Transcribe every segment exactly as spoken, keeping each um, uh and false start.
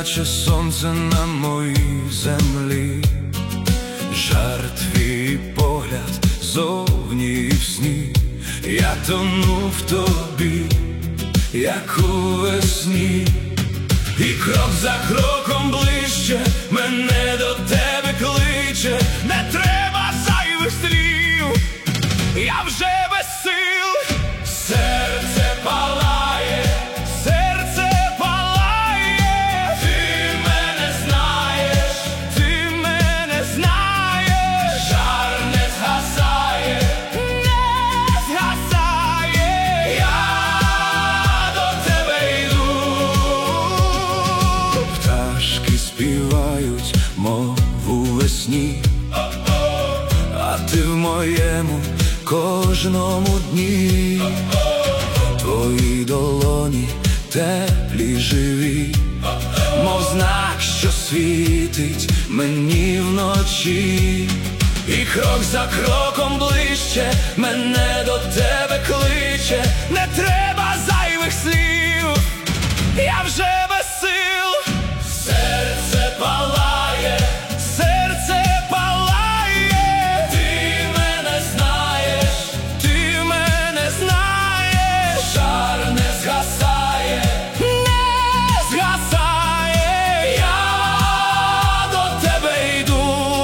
наче сонце на моїй землі. Жар твій погляд зовні і в сні. Я тону в тобі, як у весні. І крок за кроком ближче мене до тебе кличе. Не треба зайвих слів, я вже без сил. Серце палає, серце палає. Ти мене знаєш, ти мене знаєш. Жар не згасає, не згасає. Я до тебе йду. Пташки співають, мов у весні, а ти в моєму кожному дні. Твої долоні теплі, живі, мов знак, що світить мені вночі. І крок за кроком ближче мене до тебе кличе. Не треба зайвих слів, я вже без сил. Серце палає, серце палає. Ти мене знаєш, ти мене знаєш. Жар не згасає, не згасає. Я до тебе йду.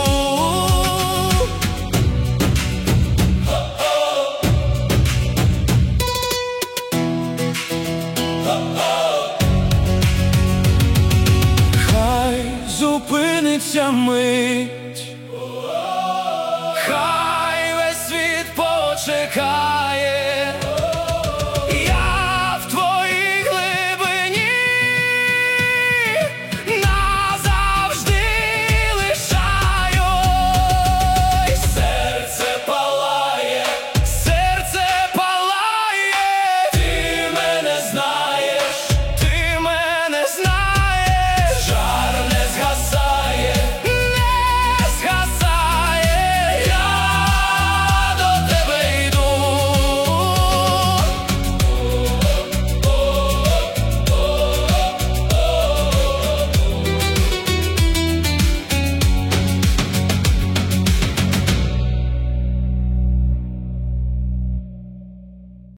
Хай зупиниться мить, хай весь світ почекає.